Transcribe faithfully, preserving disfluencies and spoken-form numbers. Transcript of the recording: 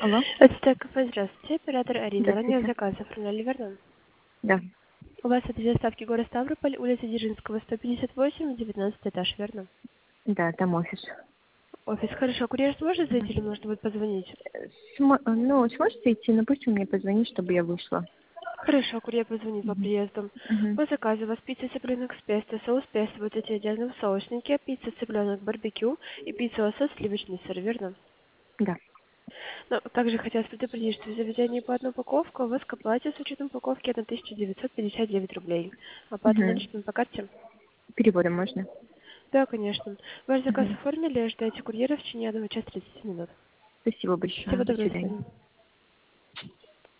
Алло? Это кафе, здравствуйте, оператор Арина. Ранее Здравствуйте. заказ оформляли, верно? Да. У вас это доставки город Ставрополь, улица Дзержинского, сто пятьдесят восемь, девятнадцатый этаж, верно? Да, там офис. Офис, хорошо. Курьер сможет Мгм. зайти или может будет позвонить? Смо- ну, сможете идти, но пусть он мне позвонит, чтобы я вышла. Хорошо, курьер позвонит по Мгм. приезду. Мгм. По заказу у вас пицца цыпленок с песто, соус песто, вот эти отдельно в соусники, пицца цыпленок барбекю и пицца лосось сливочный сыр, верно? Да. Но также хотелось предупредить, что в заведении по одной упаковке у вас к оплате с учетом упаковки это тысяча девятьсот пятьдесят девять рублей. Оплата Мгм. наличными по карте? Переводом можно? Да, конечно. Ваш заказ Мгм. оформили, ждайте курьера в течение одного часа тридцать минут. Спасибо большое. Всего До доброго, до свидания. свидания.